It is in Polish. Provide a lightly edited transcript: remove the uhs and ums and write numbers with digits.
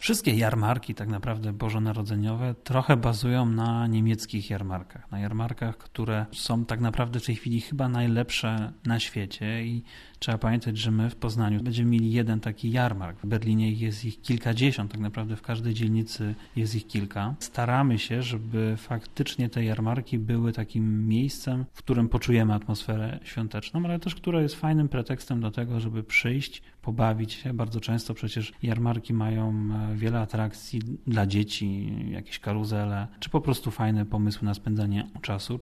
Wszystkie jarmarki tak naprawdę bożonarodzeniowe trochę bazują na niemieckich jarmarkach. Na jarmarkach, które są tak naprawdę w tej chwili chyba najlepsze na świecie i trzeba pamiętać, że my w Poznaniu będziemy mieli jeden taki jarmark. W Berlinie jest ich kilkadziesiąt, tak naprawdę w każdej dzielnicy jest ich kilka. Staramy się, żeby faktycznie te jarmarki były takim miejscem, w którym poczujemy atmosferę świąteczną, ale też które jest fajnym pretekstem do tego, żeby przyjść, pobawić się. Bardzo często przecież jarmarki mają wiele atrakcji dla dzieci, jakieś karuzele, czy po prostu fajne pomysły na spędzanie czasu.